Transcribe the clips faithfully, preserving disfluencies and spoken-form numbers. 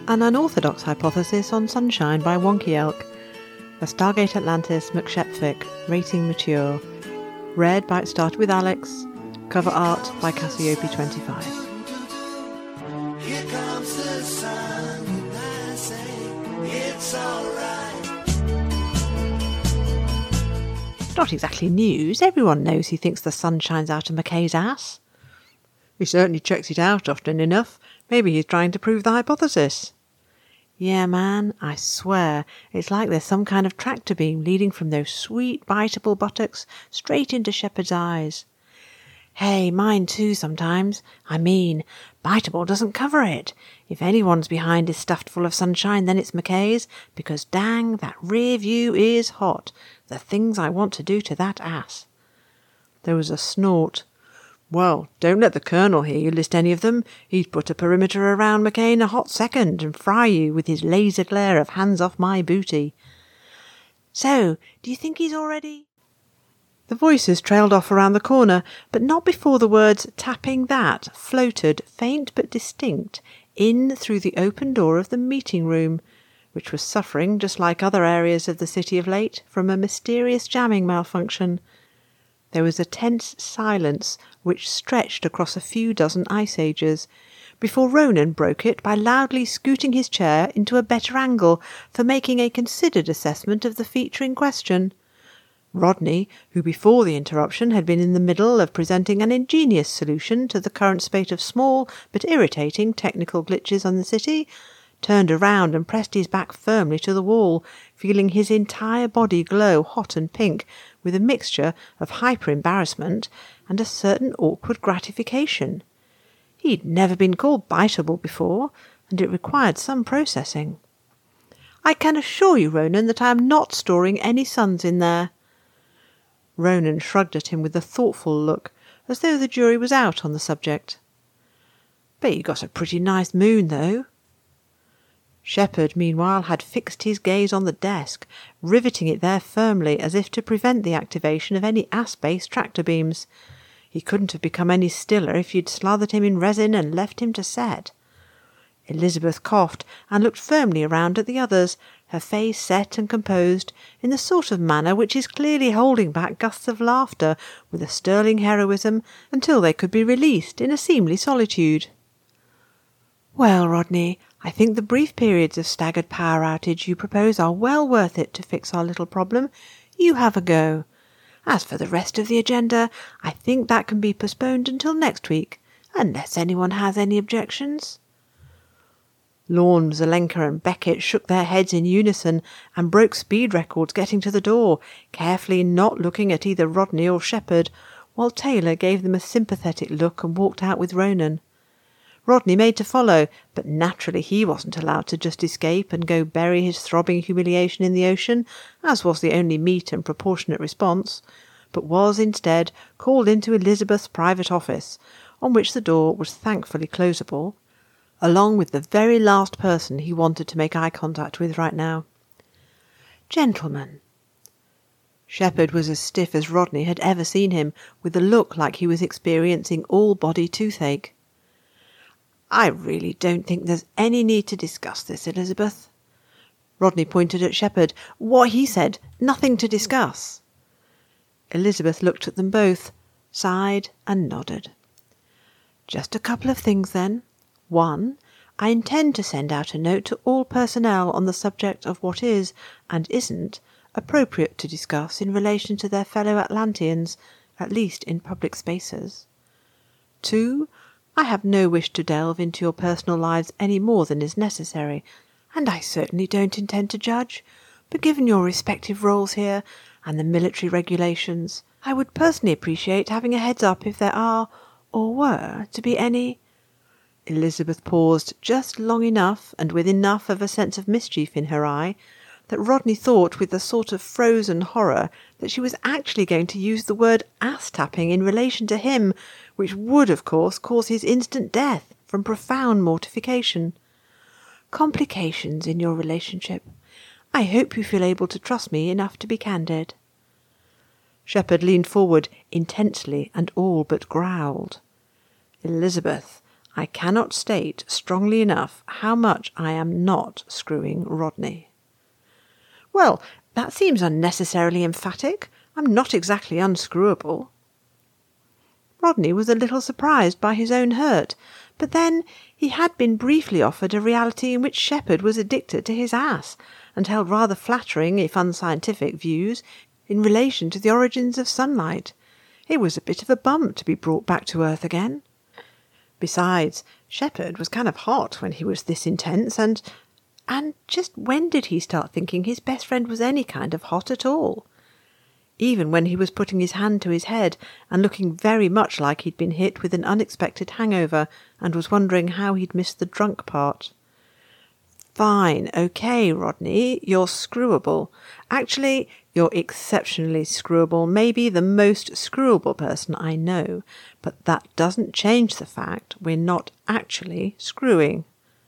An Unorthodox Hypothesis on Sunshine by Wonky Elk. A Stargate Atlantis McShepfic, rating mature. Read by It Started With Alex. Cover art by Cassiope twenty-five. Here comes the sun, and I say it's alright. Not exactly news. Everyone knows he thinks the sun shines out of McKay's ass. He certainly checks it out often enough. Maybe he's trying to prove the hypothesis. Yeah, man, I swear, it's like there's some kind of tractor beam leading from those sweet, biteable buttocks straight into Shepard's eyes. Hey, mine too sometimes. I mean, biteable doesn't cover it. If anyone's behind is stuffed full of sunshine, then it's McKay's, because dang, that rear view is hot. The things I want to do to that ass. There was a snort. Well, don't let the Colonel hear you list any of them. He'd put a perimeter around McKay in a hot second and fry you with his laser glare of hands off my booty. So, do you think he's already... The voices trailed off around the corner, but not before the words tapping that floated, faint but distinct, in through the open door of the meeting room, which was suffering, just like other areas of the city of late, from a mysterious jamming malfunction. There was a tense silence which stretched across a few dozen ice ages, before Ronan broke it by loudly scooting his chair into a better angle for making a considered assessment of the feature in question. Rodney, who before the interruption had been in the middle of presenting an ingenious solution to the current spate of small but irritating technical glitches on the city, turned around and pressed his back firmly to the wall, feeling his entire body glow hot and pink with a mixture of hyper-embarrassment and a certain awkward gratification. He'd never been called biteable before, and it required some processing. I can assure you, Ronan, that I am not storing any suns in there. Ronan shrugged at him with a thoughtful look, as though the jury was out on the subject. Bet you got a pretty nice moon, though. Shepard, meanwhile, had fixed his gaze on the desk, riveting it there firmly as if to prevent the activation of any ass-based tractor beams. He couldn't have become any stiller if you'd slathered him in resin and left him to set. Elizabeth coughed and looked firmly around at the others, her face set and composed, in the sort of manner which is clearly holding back gusts of laughter with a sterling heroism until they could be released in a seemly solitude. Well, Rodney, I think the brief periods of staggered power outage you propose are well worth it to fix our little problem. You have a go. As for the rest of the agenda, I think that can be postponed until next week, unless anyone has any objections. Lorne, Zelenka and Beckett shook their heads in unison and broke speed records getting to the door, carefully not looking at either Rodney or Shepard, while Taylor gave them a sympathetic look and walked out with Ronan. Rodney made to follow, but naturally he wasn't allowed to just escape and go bury his throbbing humiliation in the ocean, as was the only meet and proportionate response, but was instead called into Elizabeth's private office, on which the door was thankfully closable, along with the very last person he wanted to make eye contact with right now. Gentlemen. Shepard was as stiff as Rodney had ever seen him, with a look like he was experiencing all-body toothache. I really don't think there's any need to discuss this, Elizabeth. Rodney pointed at Shepard. What he said, nothing to discuss. Elizabeth looked at them both, sighed and nodded. Just a couple of things then. One, I intend to send out a note to all personnel on the subject of what is, and isn't, appropriate to discuss in relation to their fellow Atlanteans, at least in public spaces. Two, I have no wish to delve into your personal lives any more than is necessary, and I certainly don't intend to judge, but given your respective roles here, and the military regulations, I would personally appreciate having a heads-up if there are, or were, to be any... Elizabeth paused just long enough, and with enough of a sense of mischief in her eye, that Rodney thought with a sort of frozen horror that she was actually going to use the word ass-tapping in relation to him, which would, of course, cause his instant death from profound mortification. Complications in your relationship. I hope you feel able to trust me enough to be candid. Shepard leaned forward intensely and all but growled. Elizabeth, I cannot state strongly enough how much I am not screwing Rodney. Well, that seems unnecessarily emphatic. I'm not exactly unscrewable. Rodney was a little surprised by his own hurt, but then he had been briefly offered a reality in which Shepherd was addicted to his ass, and held rather flattering, if unscientific, views in relation to the origins of sunlight. It was a bit of a bump to be brought back to earth again. Besides, Shepherd was kind of hot when he was this intense, and... and just when did he start thinking his best friend was any kind of hot at all? Even when he was putting his hand to his head and looking very much like he'd been hit with an unexpected hangover and was wondering how he'd missed the drunk part. Fine, okay, Rodney, you're screwable. Actually, you're exceptionally screwable, maybe the most screwable person I know, but that doesn't change the fact we're not actually screwing.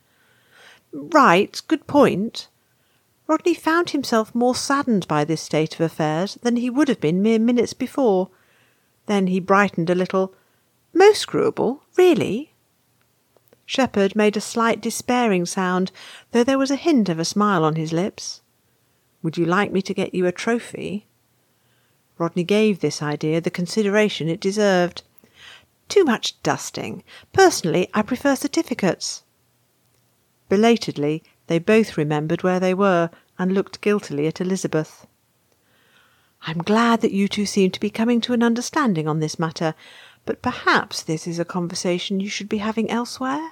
Right, good point. Rodney found himself more saddened by this state of affairs than he would have been mere minutes before. Then he brightened a little. Most screwable, really? Shepherd made a slight despairing sound, though there was a hint of a smile on his lips. Would you like me to get you a trophy? Rodney gave this idea the consideration it deserved. Too much dusting. Personally, I prefer certificates. Belatedly, they both remembered where they were, and looked guiltily at Elizabeth. I'm glad that you two seem to be coming to an understanding on this matter, but perhaps this is a conversation you should be having elsewhere?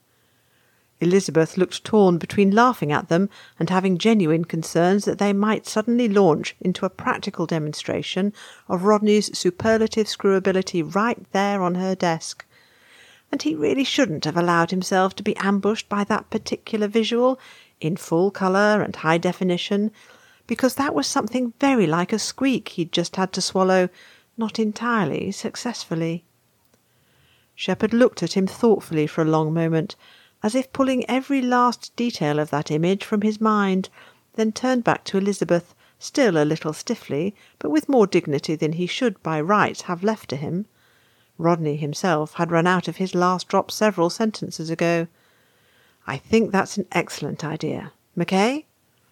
Elizabeth looked torn between laughing at them and having genuine concerns that they might suddenly launch into a practical demonstration of Rodney's superlative screwability right there on her desk. And he really shouldn't have allowed himself to be ambushed by that particular visual, in full colour and high definition, because that was something very like a squeak he'd just had to swallow, not entirely successfully. Shepherd looked at him thoughtfully for a long moment, as if pulling every last detail of that image from his mind, then turned back to Elizabeth, still a little stiffly, but with more dignity than he should by right have left to him. Rodney himself had run out of his last drop several sentences ago. I think that's an excellent idea. Mackay?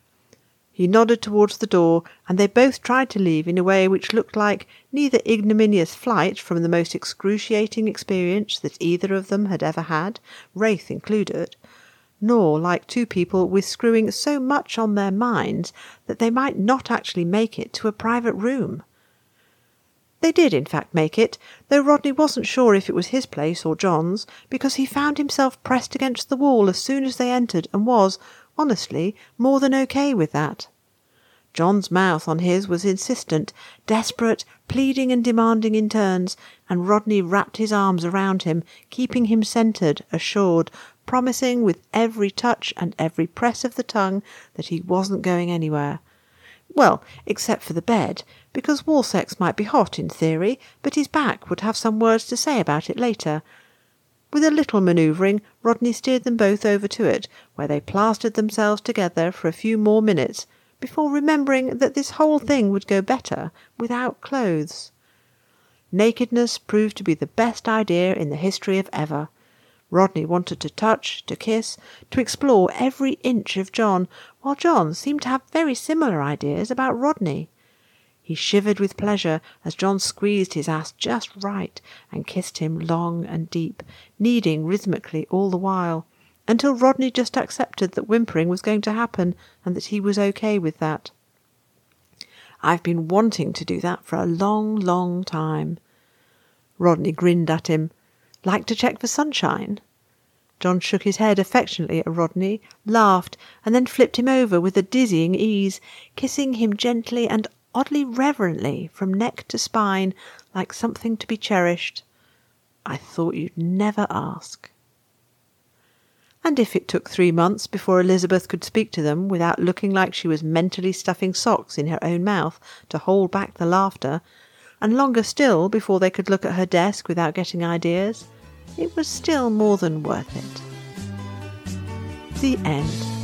He nodded towards the door, and they both tried to leave in a way which looked like neither ignominious flight from the most excruciating experience that either of them had ever had, Wraith included, nor like two people with screwing so much on their minds that they might not actually make it to a private room. They did, in fact, make it, though Rodney wasn't sure if it was his place or John's, because he found himself pressed against the wall as soon as they entered, and was, honestly, more than okay with that. John's mouth on his was insistent, desperate, pleading and demanding in turns, and Rodney wrapped his arms around him, keeping him centred, assured, promising with every touch and every press of the tongue that he wasn't going anywhere. Well, except for the bed, because wall sex might be hot in theory, but his back would have some words to say about it later. With a little manoeuvring, Rodney steered them both over to it, where they plastered themselves together for a few more minutes, before remembering that this whole thing would go better without clothes. Nakedness proved to be the best idea in the history of ever. Rodney wanted to touch, to kiss, to explore every inch of John, while John seemed to have very similar ideas about Rodney. He shivered with pleasure as John squeezed his ass just right and kissed him long and deep, kneading rhythmically all the while, until Rodney just accepted that whimpering was going to happen and that he was okay with that. I've been wanting to do that for a long, long time. Rodney grinned at him. Like to check for sunshine? John shook his head affectionately at Rodney, laughed, and then flipped him over with a dizzying ease, kissing him gently and oddly reverently from neck to spine, like something to be cherished. I thought you'd never ask. And if it took three months before Elizabeth could speak to them without looking like she was mentally stuffing socks in her own mouth to hold back the laughter, and longer still before they could look at her desk without getting ideas, it was still more than worth it. The end.